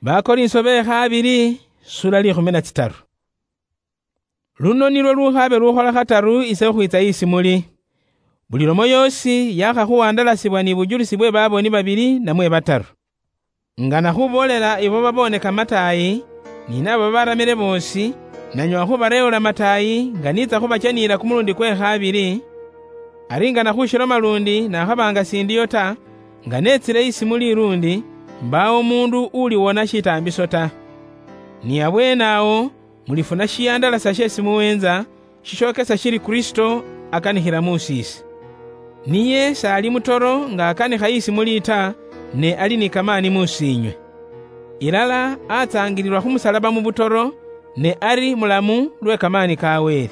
Bakorinso be-2 sura 13. Luno nilwo lukhabe lukhola khataru ise khwitsa isi muli. Buli lomo yosi yakhakuwandalasibwa ni bujulisi bwe baboni babili namwe bataru. Nga nakhubolela ibo baboneka matayi, ni nabo baramile bosi, nanywa khubareula matayi nga nitsa khubachanila kumulundi kwe-2, ari nga nakhushilo malundi nakhabanga sindiyo ta, nga netsile isi muli irundi, mbawo mundu uliwona shitambiso ta. Ni abwenawo mulifuna shiyandalasa shesi muwenza, shishokesa shili Kristo akanikhila musisi. Niye sali mutoro nga akanikha isi muli ta, ne ali ni kamani musinywe. Ilala atsangililwa khumusalaba mu butoro, ne ari mulamu lwe kamani kawere.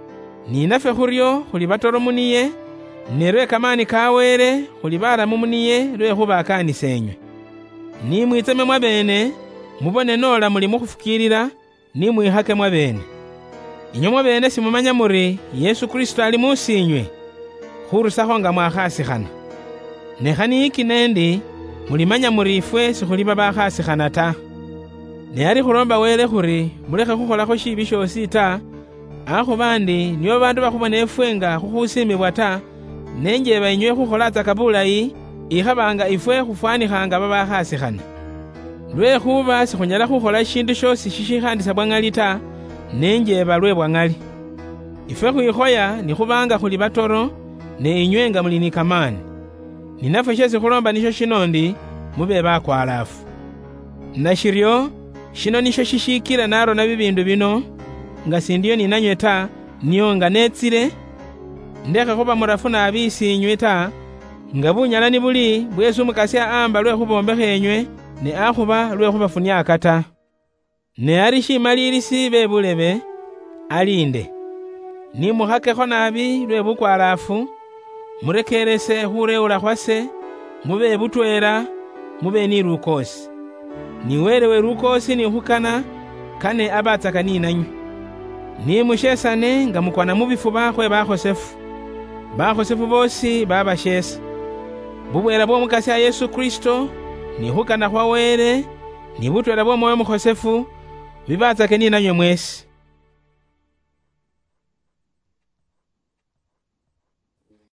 Ni nafe khuryo khuli batoro muniye, ne lwe kamani kawere khuli baramu muniye lwe khuba akanisenywe. Ni mwitseme mwabene, mubone nola muli mukhufukilila, ni mwihake mwabene. Inyo mwabene simumanya muri Yesu Kristo ali musinywe, khurusakho nga mwakhasikhana. Nekhani iki nendi, mulimanya muri ifwe sikhuli babakhasikhana ta. Ne ari khulomba wele khuri mulekhe khukholakho shibi shosi ta, akhubandi niyo bandu bakhubona ifwe nga khukhusimibwa ta, nenjeba inywe khukholatsa kabulayi, ikhabanga ifwe khufwanikhanga babakhasikhana. Lwekhuba sikhunyala khukhola shindu shosi shishikhandisa bwang'ali ta, nenjeba lwe bwang'ali. Ifwe khwikhoya ni khubanga khuli batoro, ne inywe nga muli ni kamani. Ninafwe shesi khulomba nisho shinondi, mube bakwalafu. Nashiryo, shino nisho shishikila narona bibindu bino, nga sindiyo ninanywe ta, niyo nga netsile, ndekhe khuba murafu nabisi inywe ta, nga bunyala ni buli bwesu mukasi aamba lwe khubombekhe enywe, ne akhuba lwe khubafunya akata. Ne ari shimalilisi bebulebe, alinde. Ni muhakekho nabi lwe bukwalafu, murekerese khureula khwase, mube butwera, mube ni lukosi. Ni welewe lukosi ni khukana, kane abatsaka ni nanywe. Ni mushesane nga mukwana mubifuba khwe bakhosefu. Bakhosefu bosi babashesa. Bubwela bwo mukasi ya Yesu Kristo, ni khukana khwa wele, ni butwela bwo moyo mukhosefu, bibatsake ni nanywe mwesi.